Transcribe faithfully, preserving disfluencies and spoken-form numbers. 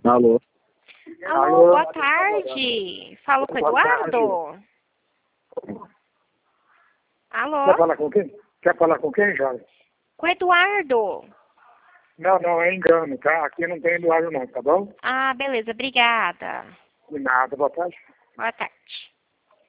Alô? Alô, Alô? boa tarde. Falo com o Boa Eduardo? Alô? Quer falar com quem? Quer falar com quem, Jorge? Com o Eduardo. Não, não, é engano, tá? Aqui não tem Eduardo não, tá bom? Ah, beleza, obrigada. De nada, boa tarde. Boa tarde.